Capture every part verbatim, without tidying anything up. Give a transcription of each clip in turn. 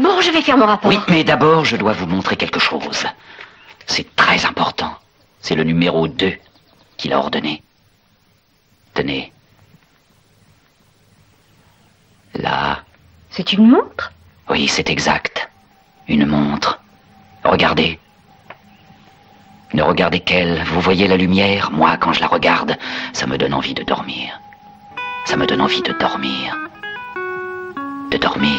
D'abord, je vais faire mon rapport. Oui, mais d'abord, je dois vous montrer quelque chose. C'est très important. C'est le numéro deux qu'il a ordonné. Tenez. Là. C'est une montre? Oui, c'est exact. Une montre. Regardez. Ne regardez qu'elle. Vous voyez la lumière? Moi, quand je la regarde, ça me donne envie de dormir. Ça me donne envie de dormir. De dormir.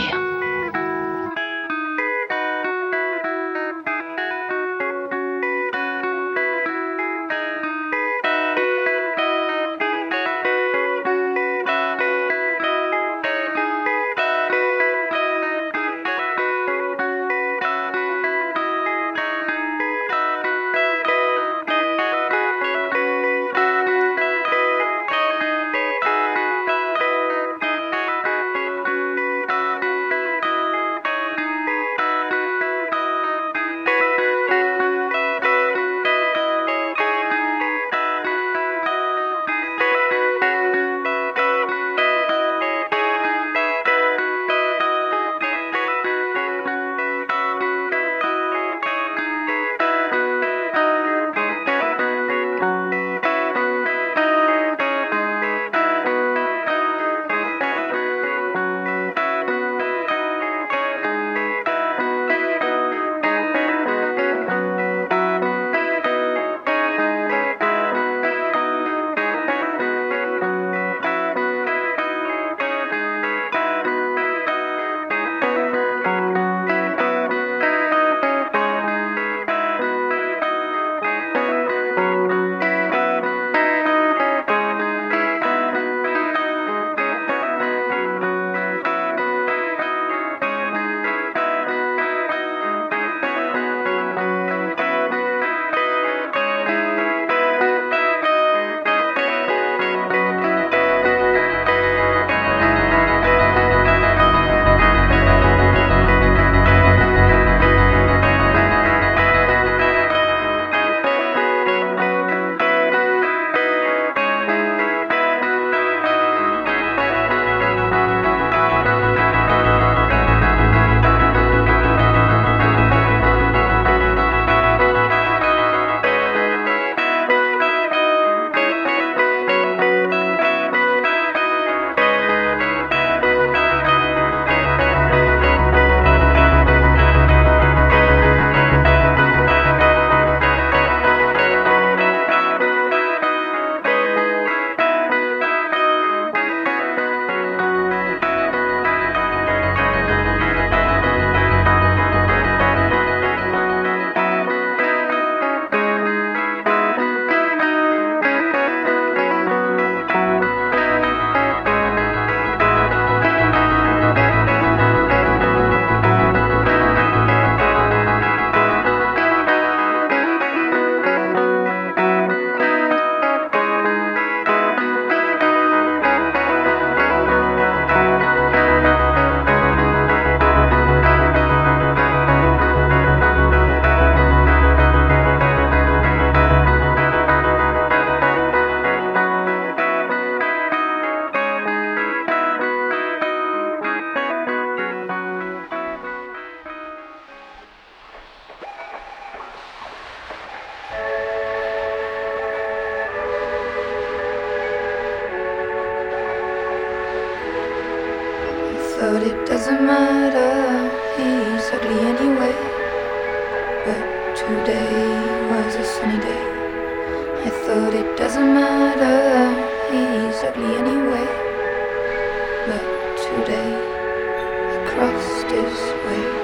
But it doesn't matter, he's ugly anyway. But today was a sunny day. I thought it doesn't matter, he's ugly anyway. But today I crossed his way.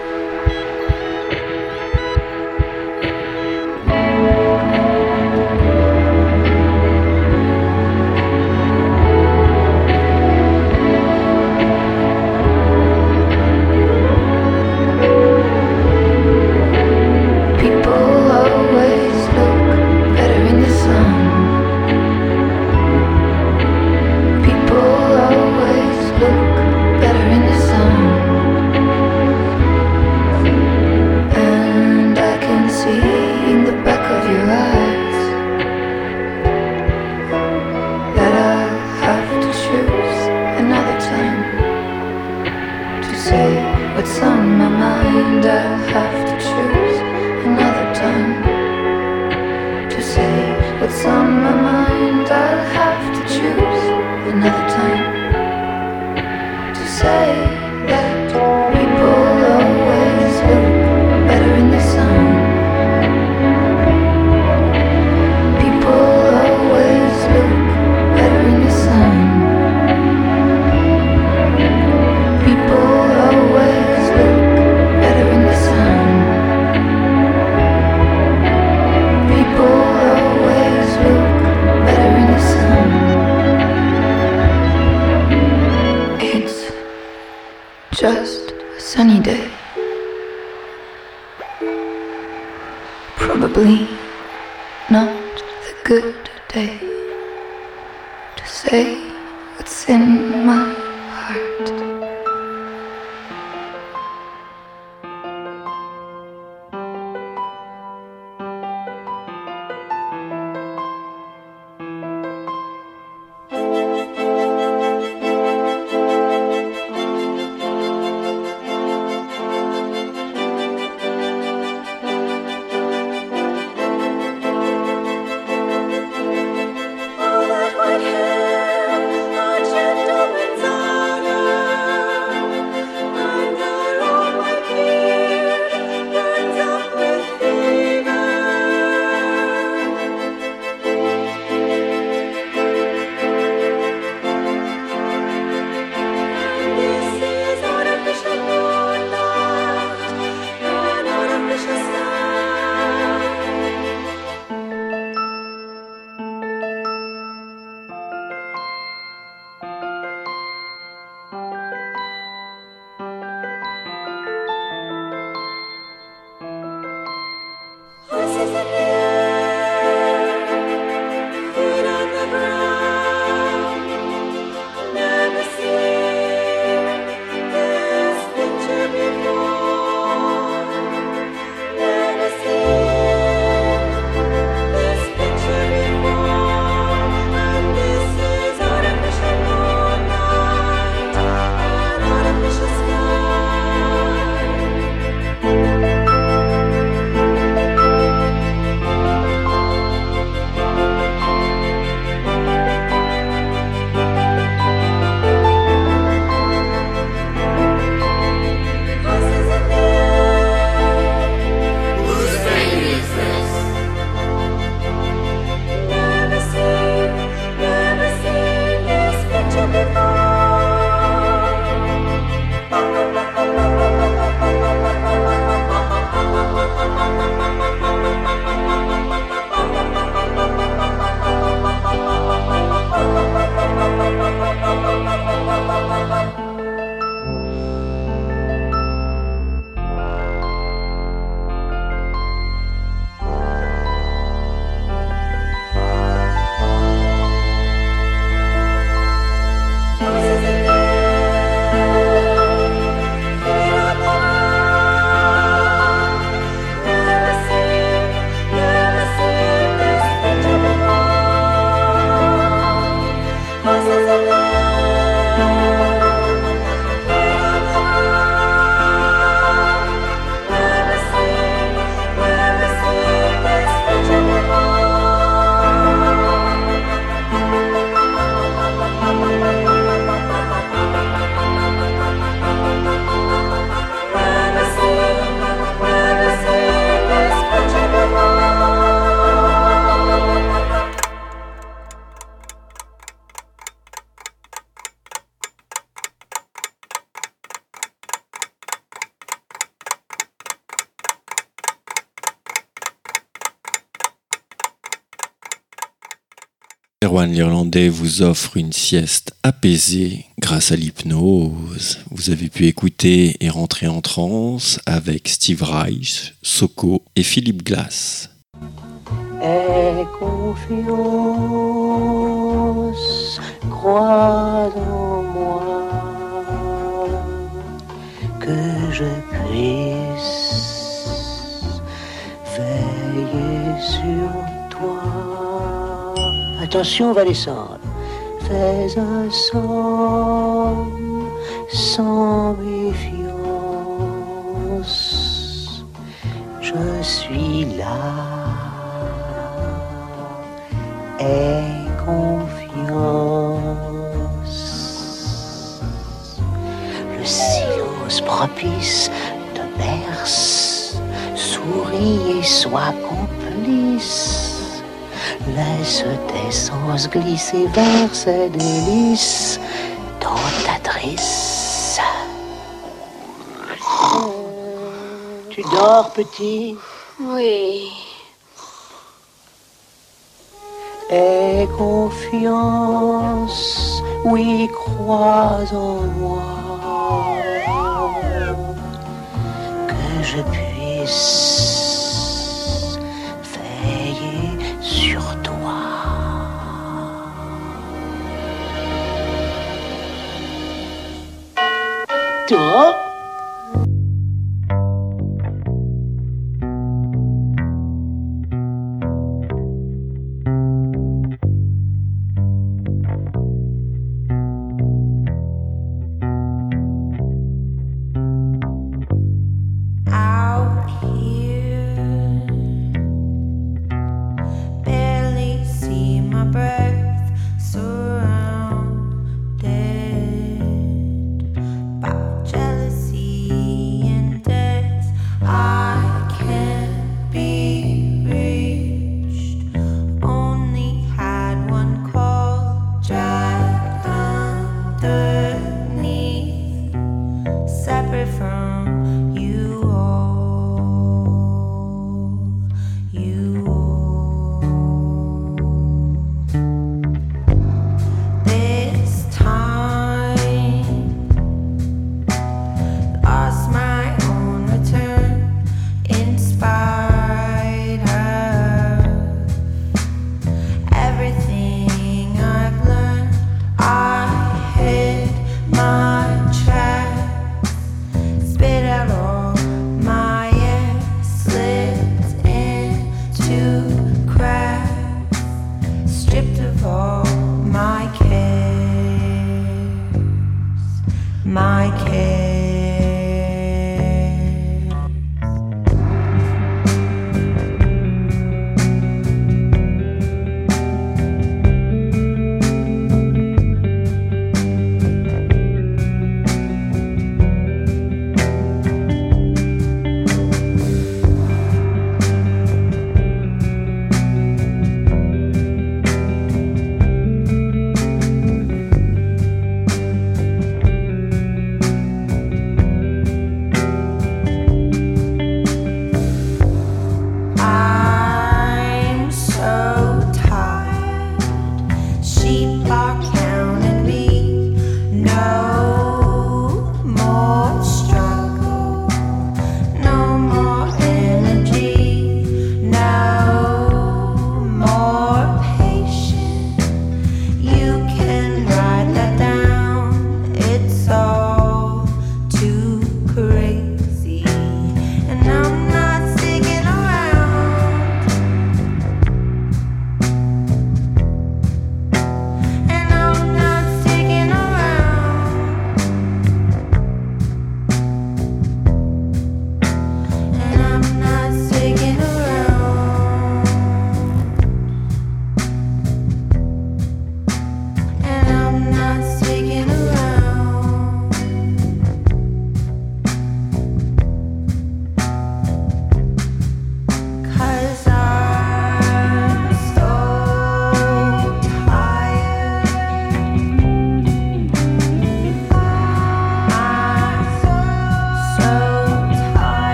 People always look better in the sun. mind, I'll have to choose another time to say what's on my mind. I'll have to choose another time to say that people always look better in the sun. People always look better in the sun. People always look better in the sun. People always look better in the sun. It's just a sunny day. Probably not the good day to say what's in my heart. Erwan l'Irlandais vous offre une sieste apaisée grâce à l'hypnose. Vous avez pu écouter et rentrer en transe avec Steve Reich, Soko et Philippe Glass. Aie confiance, crois en moi, que je puisse veiller sur toi. Attention, on va descendre. Fais un somme sans méfiance. je suis là. Aie confiance. Le silence propice te berce. Souris et sois complice. Laisse tes sens glisser vers ces délices tentatrices. Tu dors, petit? Oui. Aie confiance, oui, crois en moi, que je puisse veiller sur toi. Toi? Out here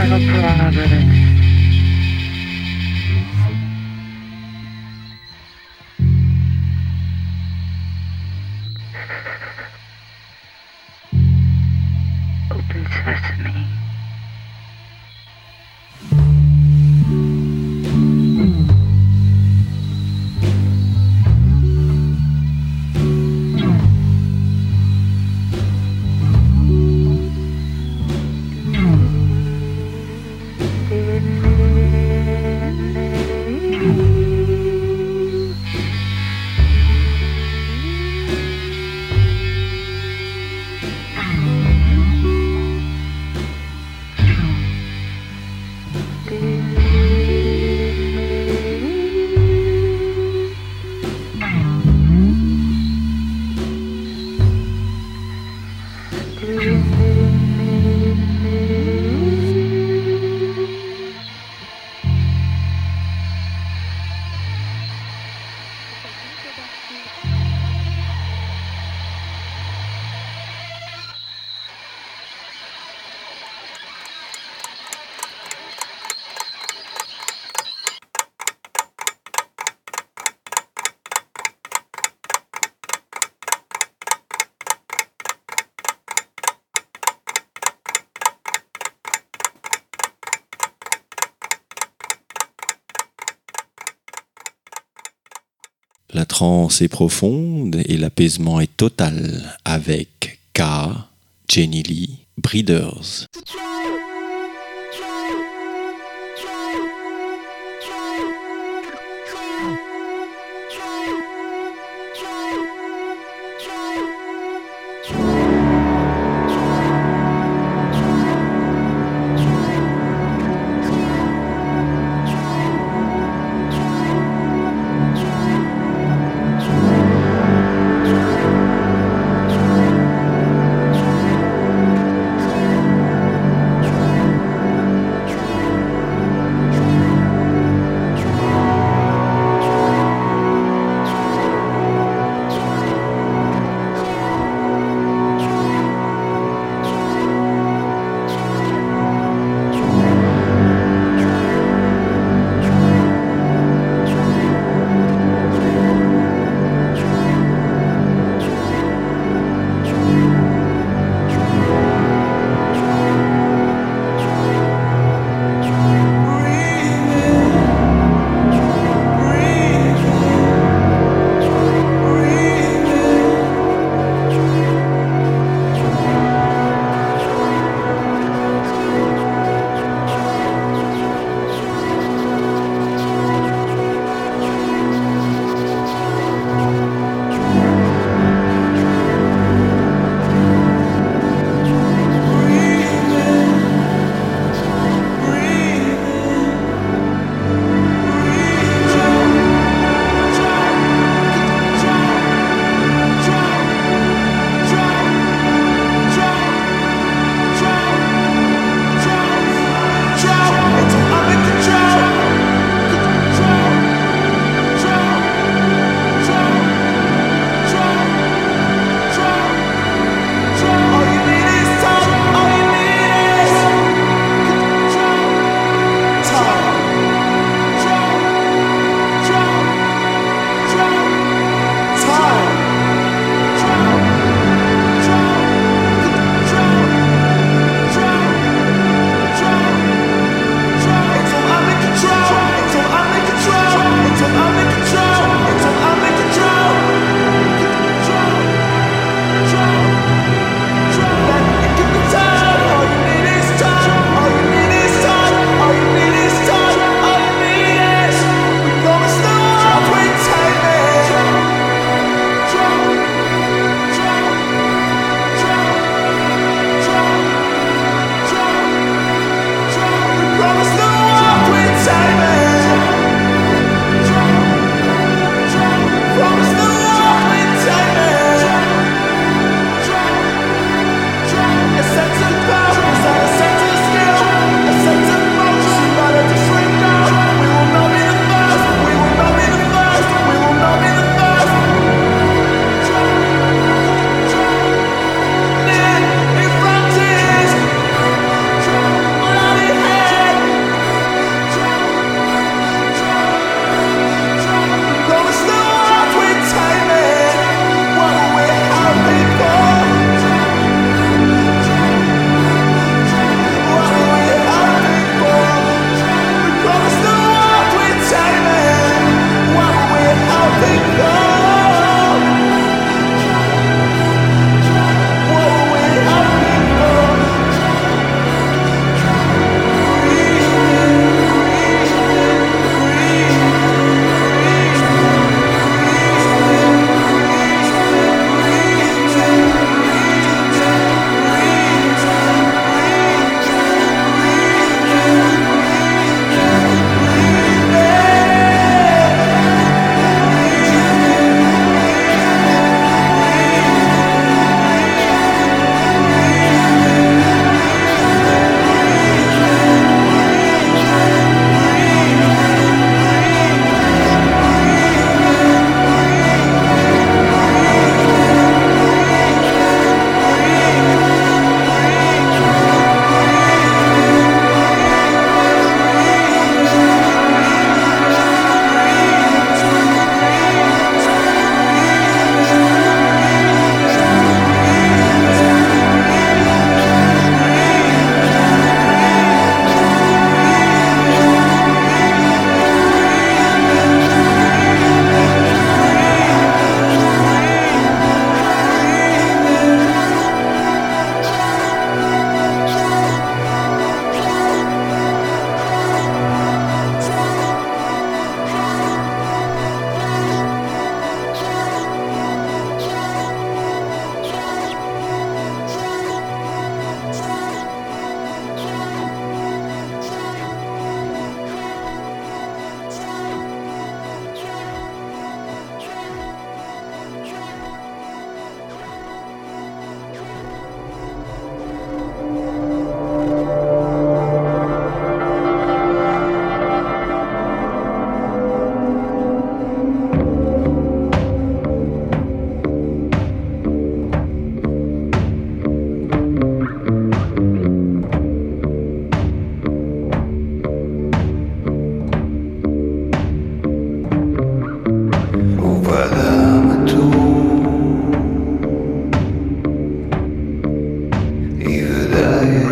have a providence. Open sesame. La transe est profonde et l'apaisement est total avec K, Jenny Lee, Breeders. Thank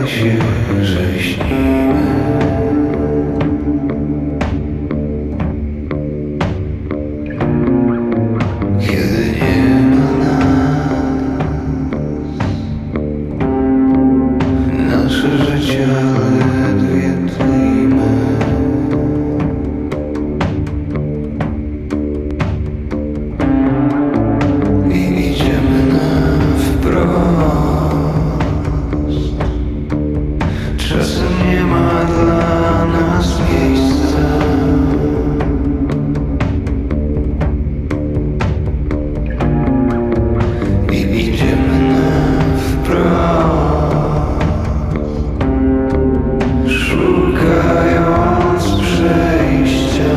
się, że śnimy. Kiedy nie ma nas, nasze życie ledwie tlimy. I idziemy na wprost. Czasem nie ma dla nas miejsca. I idziemy na wprost, szukając przejścia.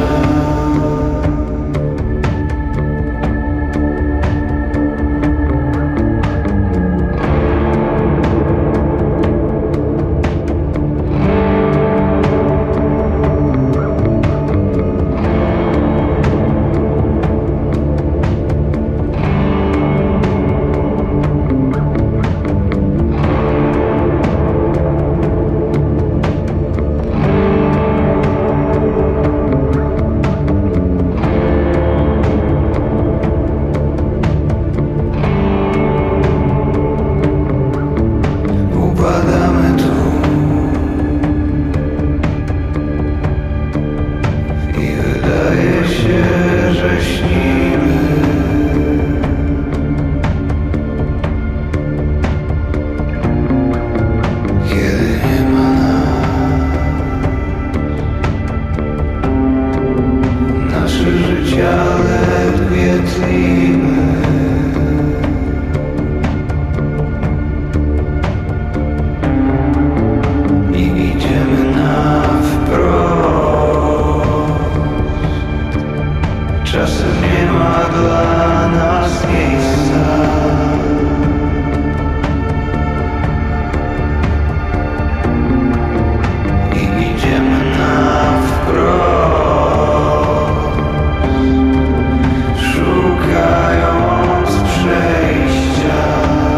Upadamy tu i wydaje się, że śnimy. Kiedy nie ma nas, nasze życia ledwie tlimy. I idziemy na wprost. Czasem nie ma dla nas miejsca. I idziemy na wprost, szukając przejścia.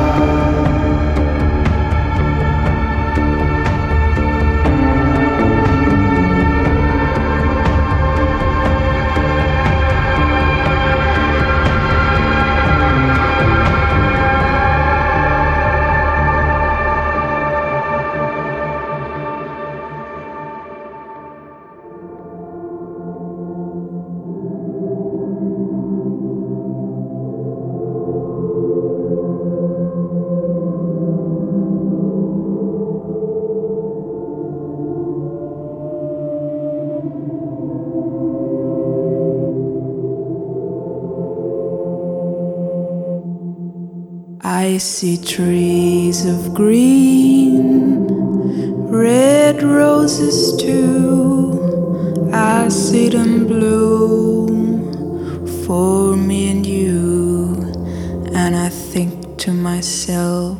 I see trees of green, red roses too. I see them bloom for me and you, and I think to myself,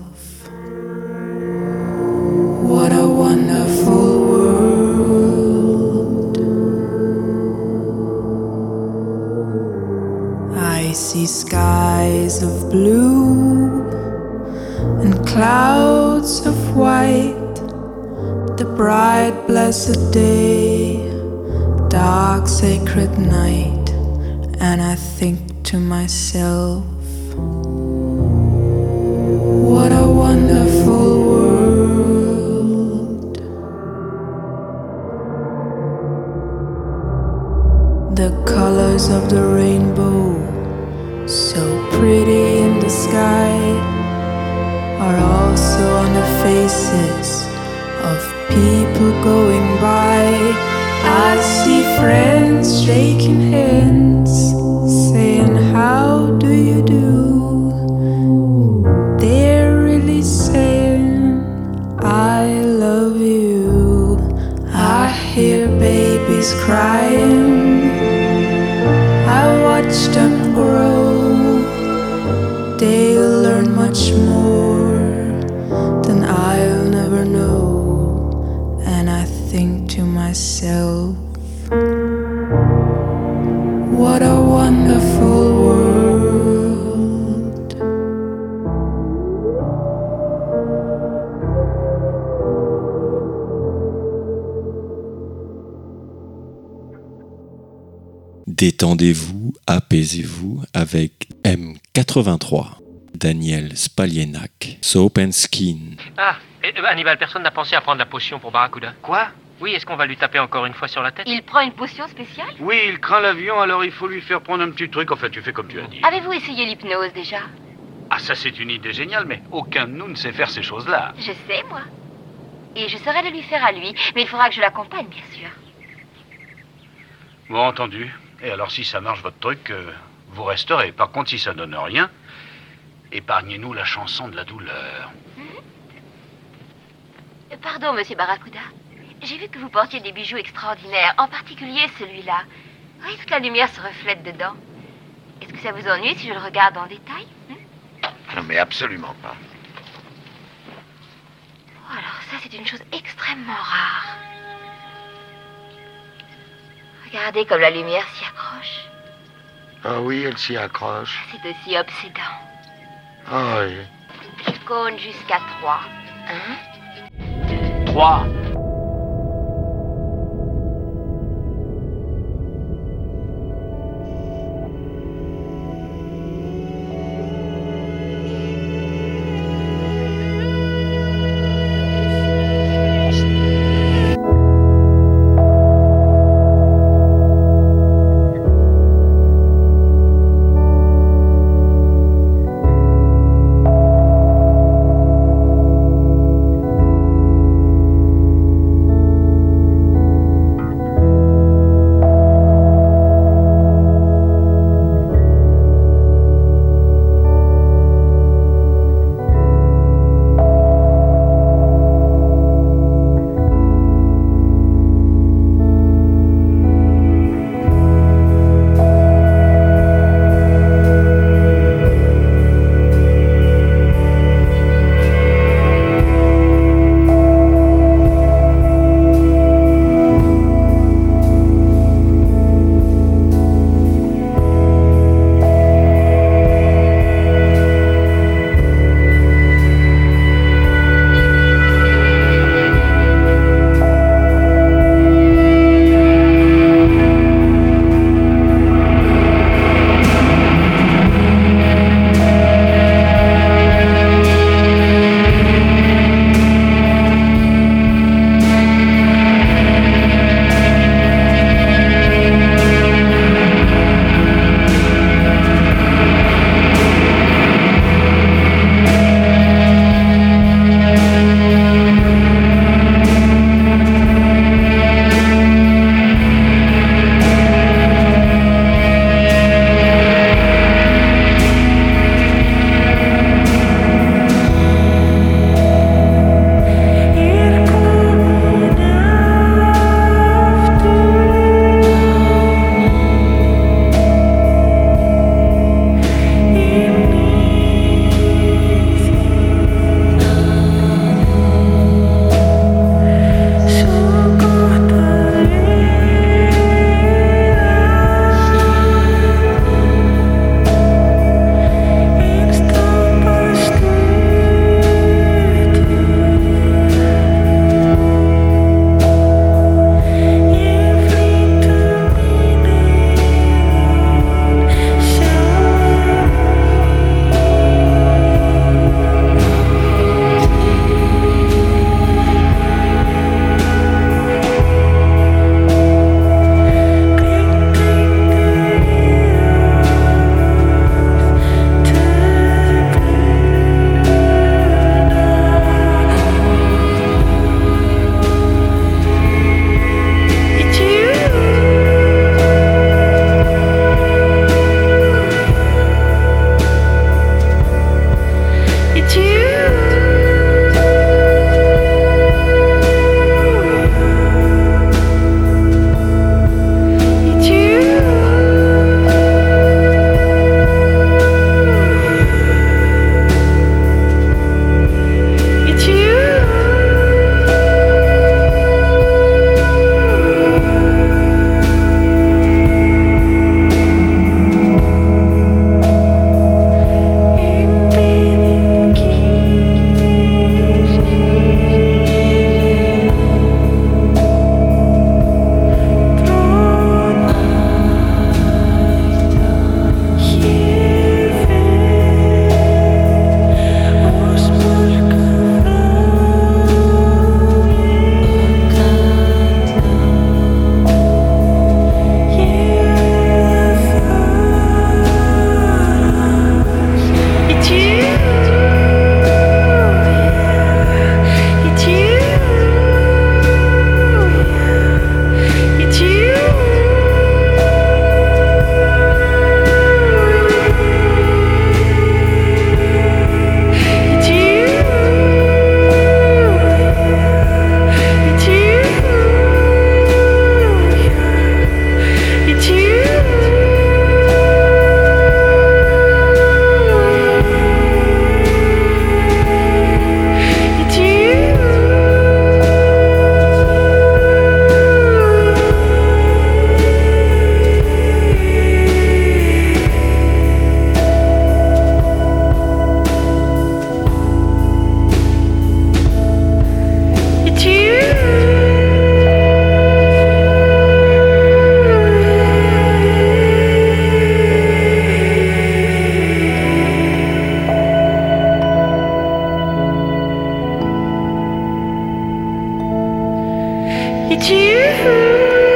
what a wonderful world. I see skies of blue and clouds of white, the bright blessed day, dark sacred night, and I think to myself, what a wonderful world. The colors of the rainbow, so pretty in the sky, are also on the faces of people going by. I see friends shaking hands, saying, how do you do? They're really saying, I love you. I hear babies crying, I watch them grow. They'll learn much more than I'll never know. And I think to myself, what a wonderful world. Détendez-vous, apaisez-vous avec M quatre-vingt-trois, Daniel Spalienak, Soap and Skin. Ah, et, euh, Hannibal, personne n'a pensé à prendre la potion pour Barracuda. Quoi? Oui, est-ce qu'on va lui taper encore une fois sur la tête? Il prend une potion spéciale? Oui, il craint l'avion, alors il faut lui faire prendre un petit truc. Enfin, tu fais comme tu as dit. Avez-vous essayé l'hypnose déjà? Ah, ça c'est une idée géniale, mais aucun de nous ne sait faire ces choses-là. Je sais, moi. Et je saurais le lui faire à lui, mais il faudra que je l'accompagne, bien sûr. Bon, entendu. Et alors, si ça marche votre truc, euh, vous resterez. Par contre, si ça donne rien, épargnez-nous la chanson de la douleur. Mm-hmm. Pardon, monsieur Barracuda. J'ai vu que vous portiez des bijoux extraordinaires, en particulier celui-là. Oui, toute la lumière se reflète dedans. Est-ce que ça vous ennuie si je le regarde en détail? hmm? Non, mais absolument pas. Oh, alors ça, c'est une chose extrêmement rare. Regardez comme la lumière s'y accroche. Ah oui, elle s'y accroche. C'est aussi obsédant. Ah oui. Je compte jusqu'à trois. Un, Trois. It's you.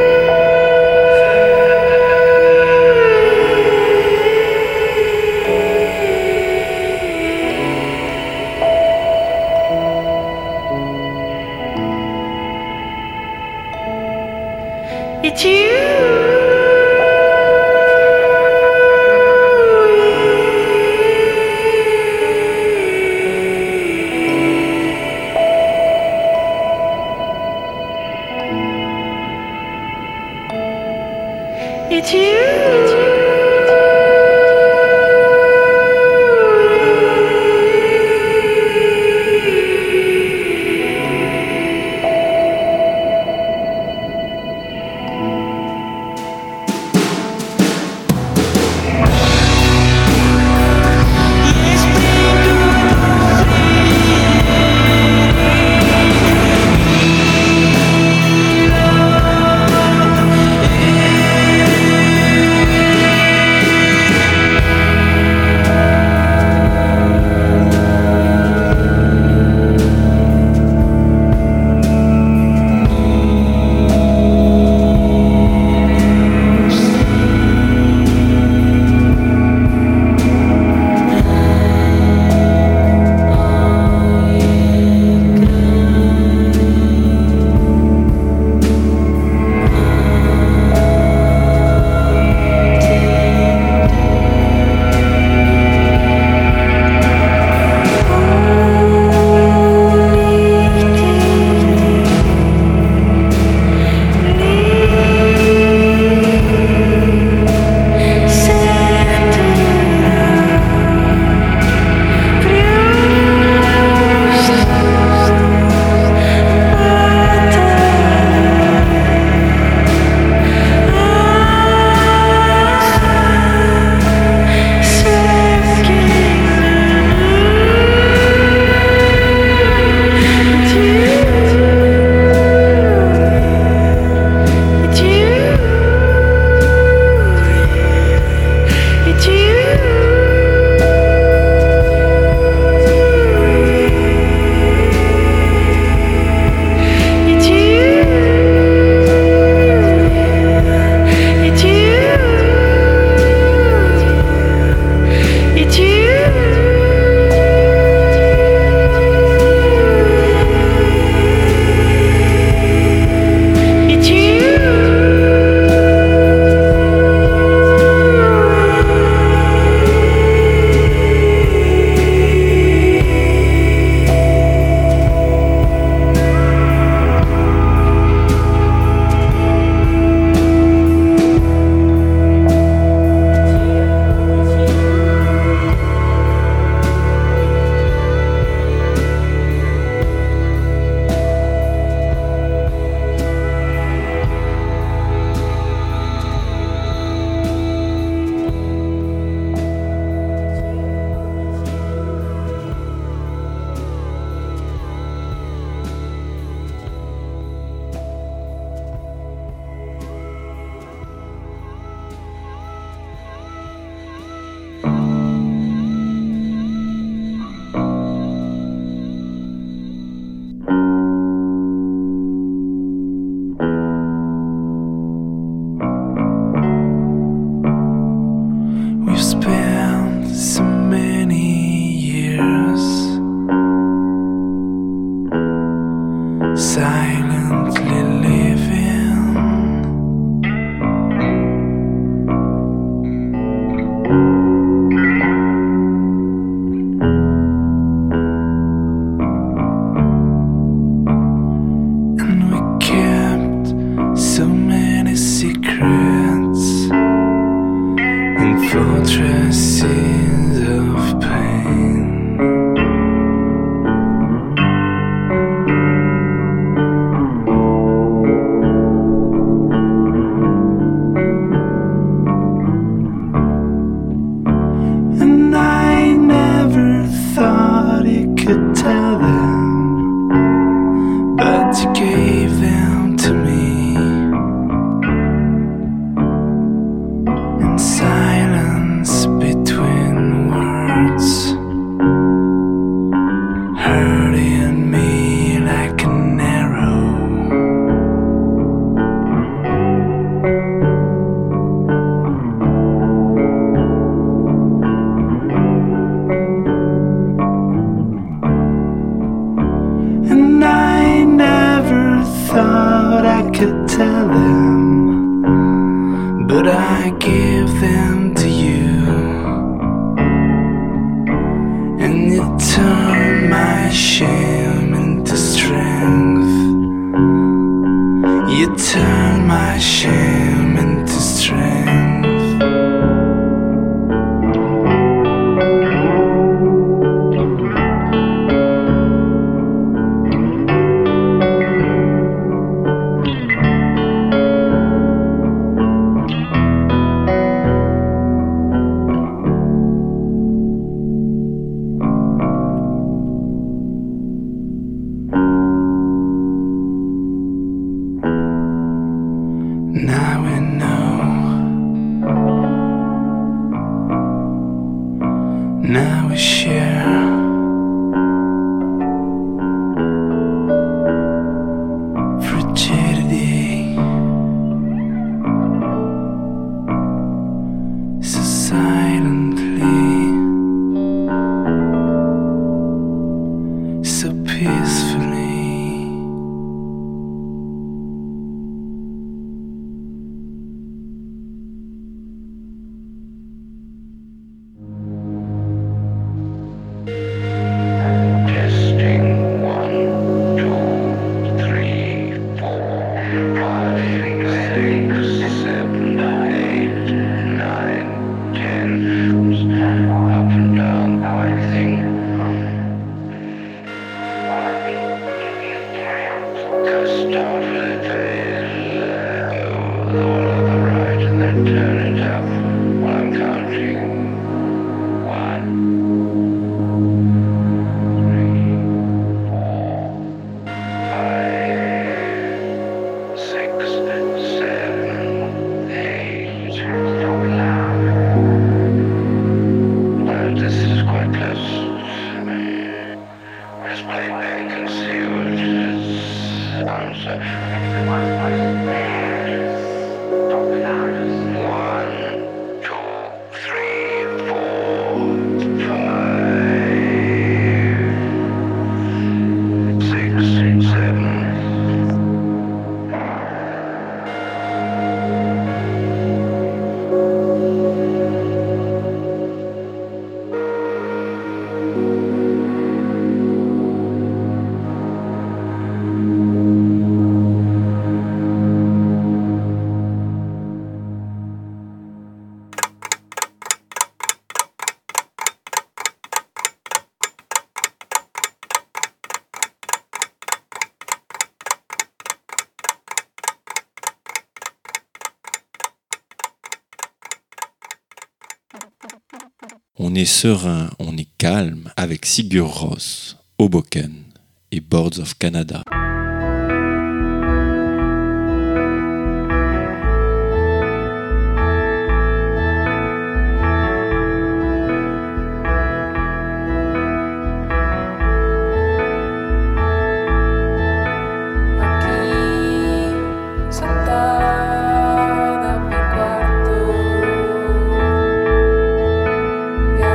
It's you. It's you. hurting me like an arrow. You turn my shame into strength. Now we know. Now we share. Frigidity. So silently. So peacefully. On est serein, on est calme avec Sigur Rós, Hoboken et Boards of Canada.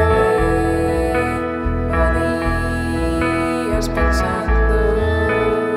Pensando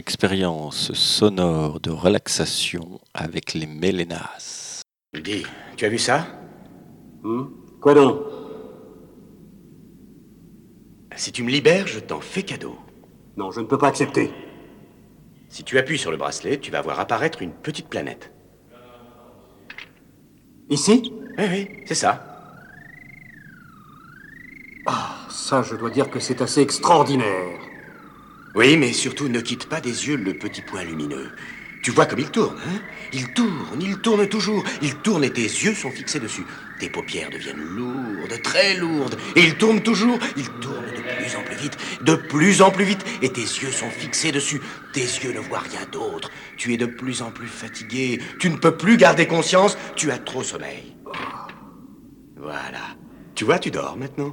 expérience sonore de relaxation avec les Mélénas. Dis, tu as vu ça? hmm Quoi donc? Si tu me libères, je t'en fais cadeau. Non, je ne peux pas accepter. Si tu appuies sur le bracelet, tu vas voir apparaître une petite planète. Ici? Oui, oui, c'est ça. Ah, ça, je dois dire que c'est assez extraordinaire. Oui, mais surtout, ne quitte pas des yeux le petit point lumineux. Tu vois comme il tourne, hein? Il tourne, il tourne toujours. Il tourne et tes yeux sont fixés dessus. Tes paupières deviennent lourdes, très lourdes. Et il tourne toujours. Il tourne de plus en plus vite, de plus en plus vite. Et tes yeux sont fixés dessus. Tes yeux ne voient rien d'autre. Tu es de plus en plus fatigué. Tu ne peux plus garder conscience. Tu as trop sommeil. Voilà. Tu vois, tu dors maintenant.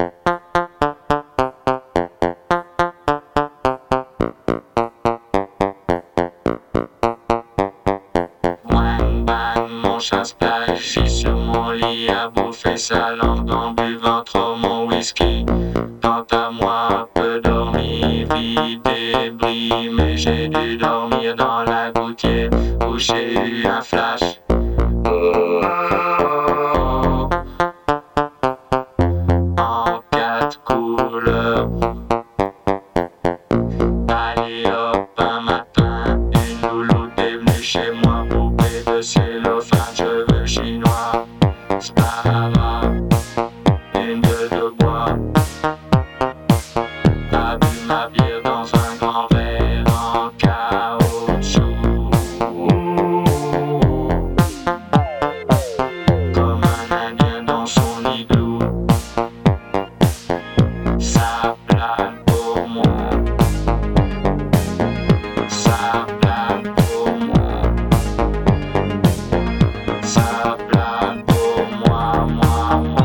J'installe, je suis sur mon lit à bouffer sa langue en buvant trop mon whisky. Quant à moi, peu dormi, vie débris, mais j'ai dû dormir dans la gouttière où j'ai eu un flash. Oh, oh, oh. En quatre couleurs. Allez hop, un matin, une louloute est venue chez moi, poupée de cellophane. Cheveux chinois, Spara, une gueule de bois. A bu ma bière dans un grand verre en caoutchouc. Comme un indien dans son igloo. Ça plane pour moi. Ça plane pour moi. Ça plane pour moi, moi, moi.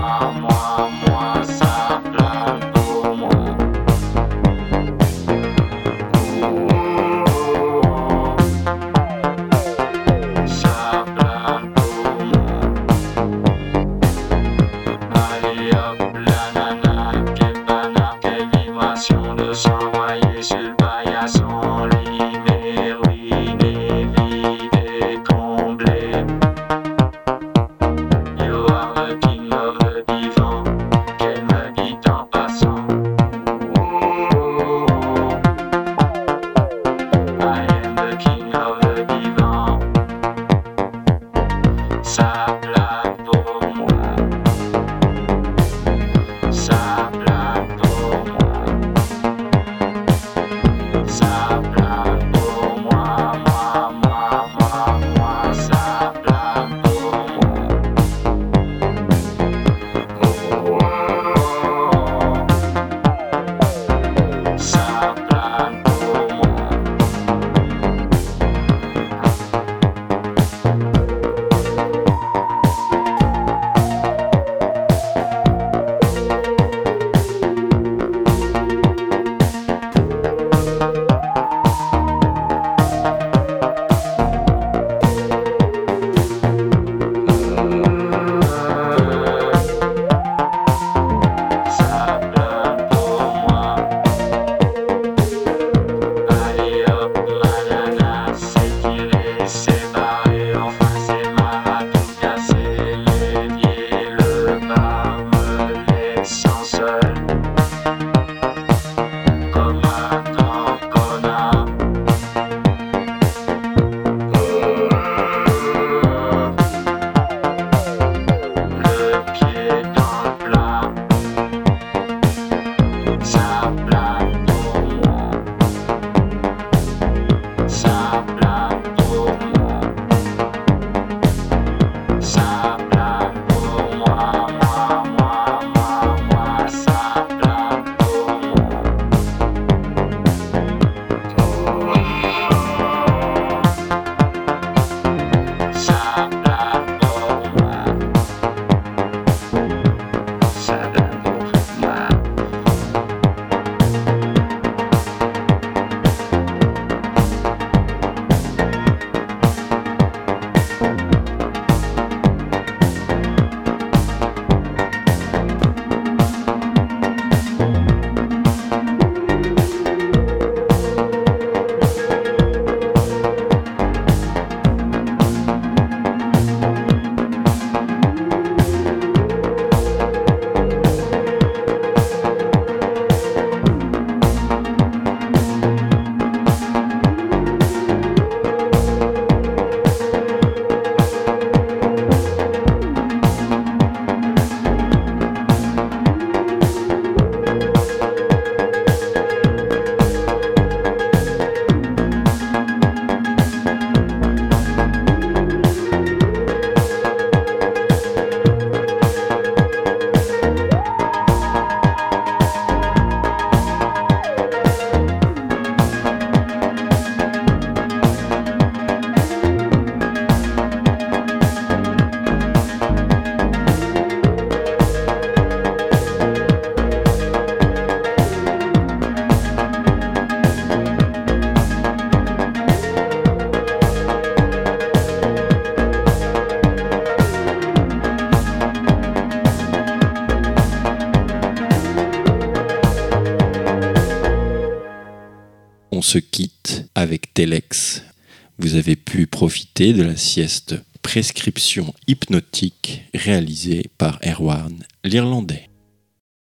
on se quitte avec Telex. Vous avez pu profiter de la sieste prescription hypnotique réalisée par Erwan l'Irlandais.